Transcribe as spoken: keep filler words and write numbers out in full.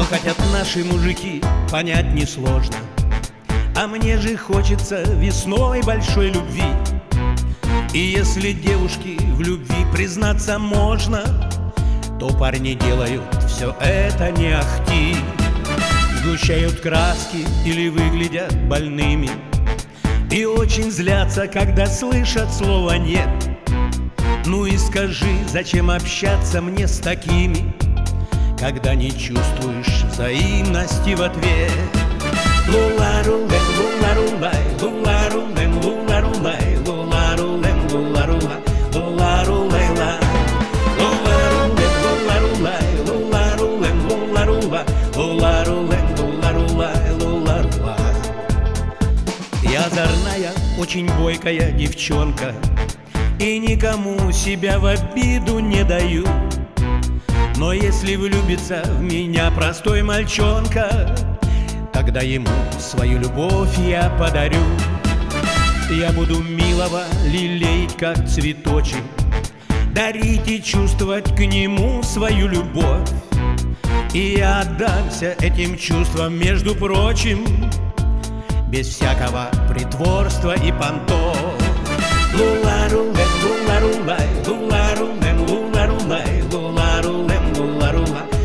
хотят наши мужики, понять несложно. А мне же хочется весной большой любви. И если девушке в любви признаться можно, то парни делают все это не ахти. Сгущают краски или выглядят больными, и очень злятся, когда слышат слово «нет». Ну и скажи, зачем общаться мне с такими, когда не чувствуешь взаимности в ответ? Лула-рулем, лула-рулай, лула-рулем, лула-рулай, лула-рулем, лула-рула, лула-рулай-ла. Лула-рулем, лула-рулай, лула-рулем, лула-рула, лула-рулем, лула-рулай, лула-рула. Я озорная, очень бойкая девчонка, и никому себя в обиду не даю. Но если влюбится в меня простой мальчонка, тогда ему свою любовь я подарю. Я буду милого лелеять, как цветочек, дарить и чувствовать к нему свою любовь. И я отдамся этим чувствам, между прочим, без всякого притворства и понтов. Лула-рулем, лула-рулай, лула-рулем, лула-рулай, лула-рулем, лула-рула,